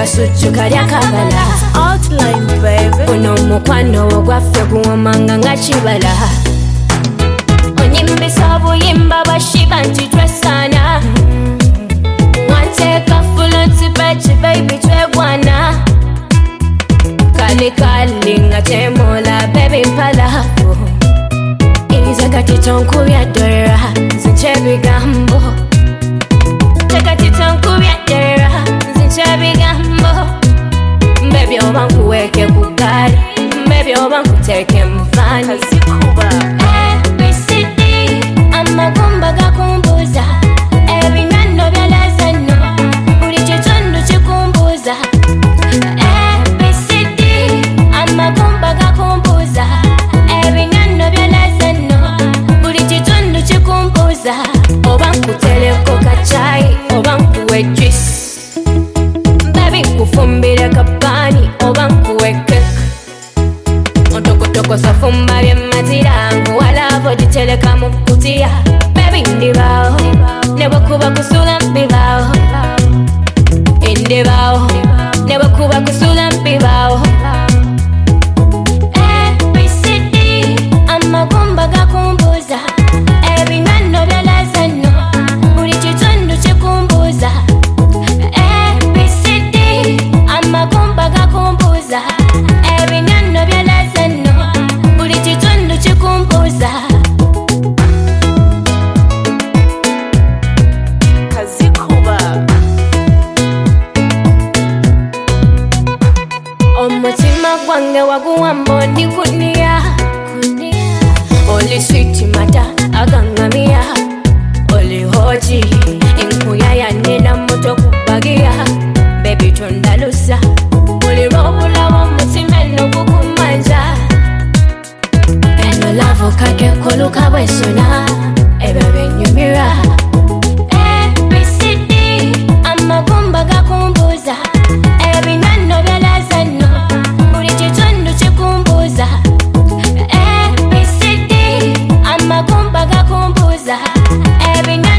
Kasuchu kalya kabala Outline baby Uno mukwano gwaffe guwomanga nga kibala Onyimbisa obuyimba bashiba nti twesana Wanteeka fluency page baby twegwana Kali nga temola baby mpala Iza kati tonkubya dora zinche bigambo Kati tonkubya dora zinche bigambo Baby oba nkuweke ku gali Baby oba nkuteke mufani Kazikuba ABCD amagumba gakumbuza Ebinano byalazano buli kitundu kikumbuza ABCD amagumba gakumbuza Ebinano byalazano buli kitundu kikumbuza Oba nkutereko kachai oba nkuwe juice Baby nkufumbire kapani oba nkuwe cake Ontokotoko safumba byemazira nkuwalavo giteleka mu kutiya Baby ndibaawo ne bwekuba kusula mbibaawo Ndibaawo ne bwekuba kusula mbibaawo ABCD amagumba gakumbuza Ebinano byalazano buli kitundu kikumbuza ABCD amagumba gakumbuza Ebinano byalazano buli kitundu kikumbuza Kazikuba Omutima gwange waguwambo ndikunia Oli sweet mata agangamia Oli hoji inkuya ya nena moto kubagia Baby tundalusa Oli robula wa mutima no kukumanja Eno lavo kake koluka wesona Ebebe nyumira ABCD amagumba gakumbuza Ebinano byalazano buli kitundu kikumbuza ABCD amagumba gakumbuza Ebinano